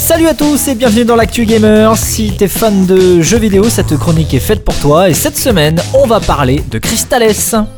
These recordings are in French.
Salut à tous et bienvenue dans l'Actu Gamer. Si t'es fan de jeux vidéo, cette chronique est faite pour toi et cette semaine, on va parler de Crystalis.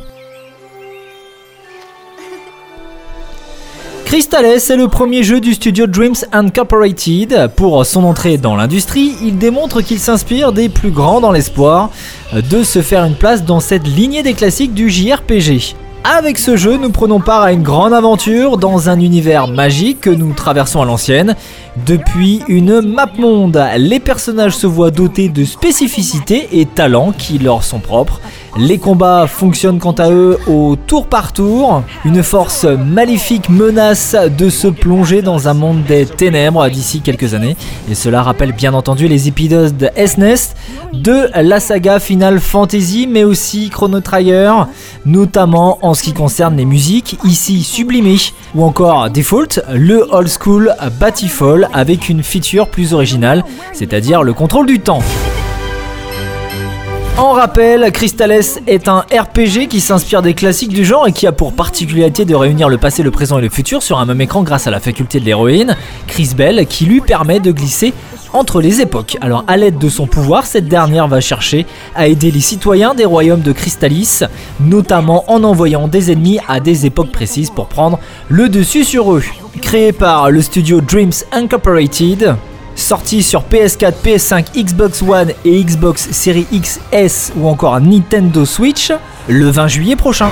Crystalis est le premier jeu du studio Dreams Incorporated. Pour son entrée dans l'industrie, il démontre qu'il s'inspire des plus grands dans l'espoir de se faire une place dans cette lignée des classiques du JRPG. Avec ce jeu, nous prenons part à une grande aventure dans un univers magique que nous traversons à l'ancienne. Depuis une map monde, les personnages se voient dotés de spécificités et talents qui leur sont propres. Les combats fonctionnent quant à eux au tour par tour. Une force maléfique menace de se plonger dans un monde des ténèbres d'ici quelques années. Et cela rappelle bien entendu les épisodes de SNES, de la saga Final Fantasy, mais aussi Chrono Trigger, notamment en ce qui concerne les musiques, ici sublimées, ou encore Default, le old school Batifall avec une feature plus originale, c'est-à-dire le contrôle du temps. En rappel, Crystalis est un RPG qui s'inspire des classiques du genre et qui a pour particularité de réunir le passé, le présent et le futur sur un même écran grâce à la faculté de l'héroïne, Crisbell, qui lui permet de glisser entre les époques. Alors à l'aide de son pouvoir, cette dernière va chercher à aider les citoyens des royaumes de Crystalis, notamment en envoyant des ennemis à des époques précises pour prendre le dessus sur eux. Créé par le studio Dreams Incorporated, sorti sur PS4, PS5, Xbox One et Xbox Series XS ou encore Nintendo Switch le 20 juillet prochain.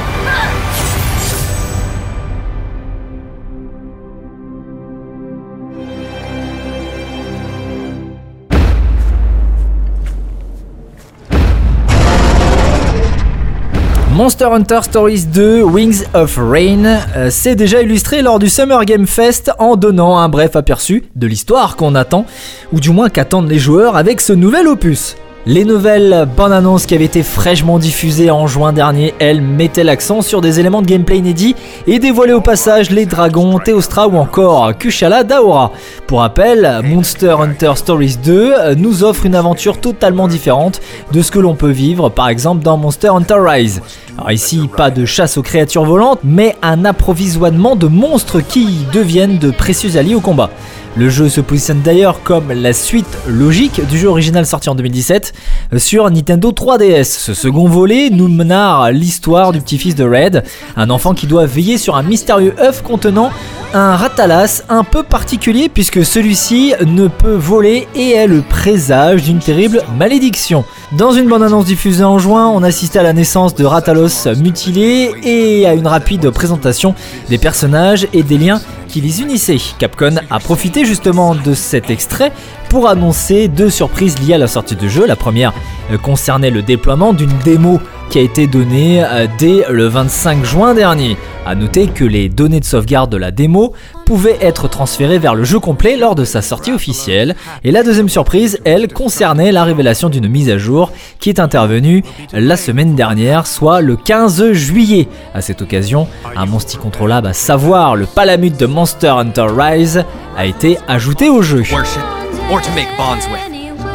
Monster Hunter Stories 2 Wings of Rain s'est déjà illustré lors du Summer Game Fest en donnant un bref aperçu de l'histoire qu'on attend, ou du moins qu'attendent les joueurs avec ce nouvel opus. Les nouvelles bandes annonces qui avaient été fraîchement diffusées en juin dernier, elles mettaient l'accent sur des éléments de gameplay inédits et dévoilaient au passage les dragons Teostra ou encore Kushala Daora. Pour rappel, Monster Hunter Stories 2 nous offre une aventure totalement différente de ce que l'on peut vivre par exemple dans Monster Hunter Rise. Alors ici, pas de chasse aux créatures volantes, mais un approvisionnement de monstres qui deviennent de précieux alliés au combat. Le jeu se positionne d'ailleurs comme la suite logique du jeu original sorti en 2017 sur Nintendo 3DS. Ce second volet nous narre l'histoire du petit-fils de Red, un enfant qui doit veiller sur un mystérieux œuf contenant un Rathalas un peu particulier puisque celui-ci ne peut voler et est le présage d'une terrible malédiction. Dans une bande-annonce diffusée en juin, on assistait à la naissance de Rathalos mutilé et à une rapide présentation des personnages et des liens qui les unissaient. Capcom a profité justement de cet extrait pour annoncer deux surprises liées à la sortie du jeu. La première concernait le déploiement d'une démo qui a été donnée dès le 25 juin dernier. A noter que les données de sauvegarde de la démo pouvaient être transférées vers le jeu complet lors de sa sortie officielle. Et la deuxième surprise, elle, concernait la révélation d'une mise à jour qui est intervenue la semaine dernière, soit le 15 juillet. À cette occasion, un monstre contrôlable, à savoir le Palamute de Monster Hunter Rise, a été ajouté au jeu. Or to make bonds with.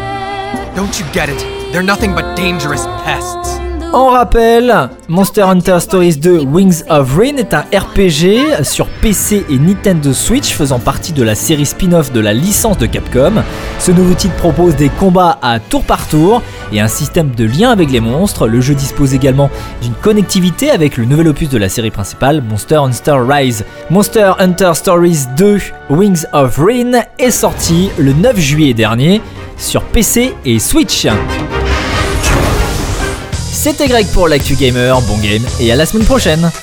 Don't you get it? They're nothing but dangerous pests. En rappel, Monster Hunter Stories 2 Wings of Rain est un RPG sur PC et Nintendo Switch faisant partie de la série spin-off de la licence de Capcom. Ce nouveau titre propose des combats à tour par tour et un système de lien avec les monstres. Le jeu dispose également d'une connectivité avec le nouvel opus de la série principale, Monster Hunter Rise. Monster Hunter Stories 2 Wings of Rain est sorti le 9 juillet dernier sur PC et Switch. C'était Greg pour l'Actu Gamer, bon game et à la semaine prochaine.